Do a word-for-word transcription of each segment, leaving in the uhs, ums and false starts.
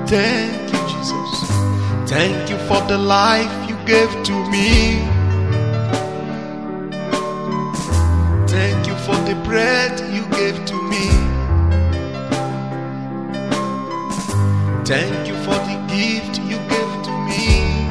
Thank you, Jesus. Thank you for the life you gave to me. Thank you for the bread you gave to me. Thank you for the gift you gave to me.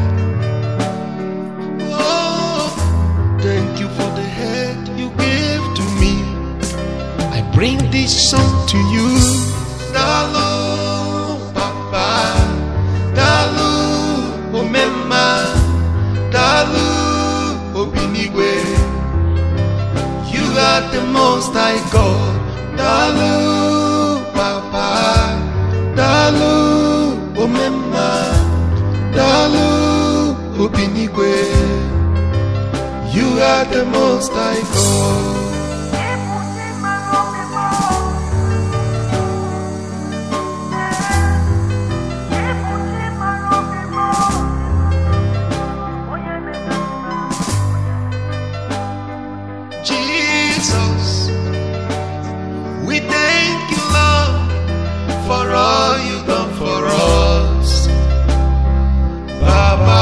Oh, thank you for the head you gave to me. I bring this song to you. Dalu, Papa, Dalu, Omema, Dalu, Obinigwe. You are the most high God. Dalu, Papa, Dalu, Omema, Dalu, Obinigwe. You are the most high God. Jesus, we thank you, Lord, for all you've done for us. Baba,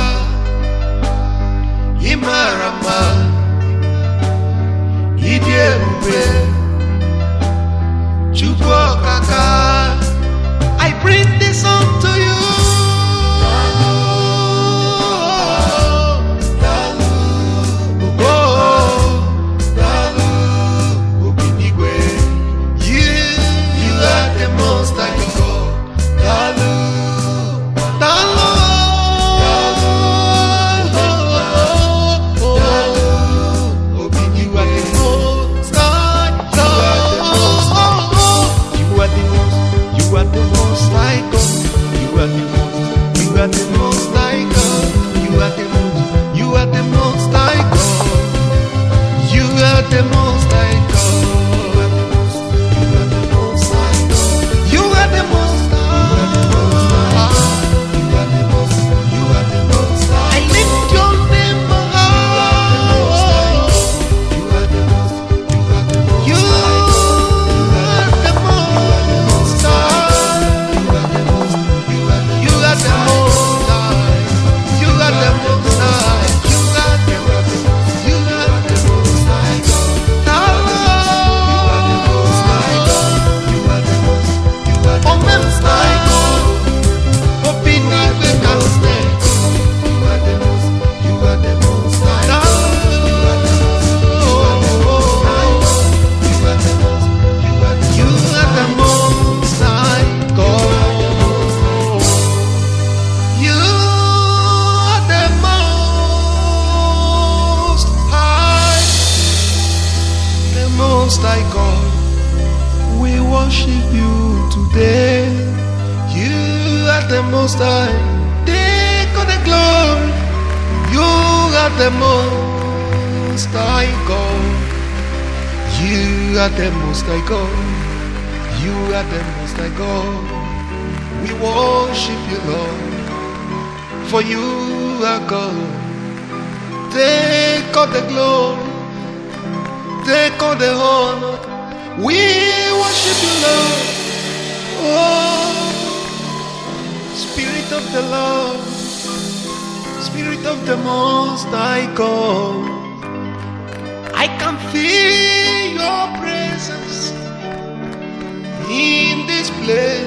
Imarama, Idiembe, Chukwokaka. I bring this song to you. High God, we worship you today. You are the most high. Take all the glory. You are the most high God. You are the most high God. You are the most high God. We worship you, Lord, for you are God. Take all the glory. Take all the honor. We worship you, Lord. Oh, Spirit of the Lord, Spirit of the Most High God, I can feel your presence in this place.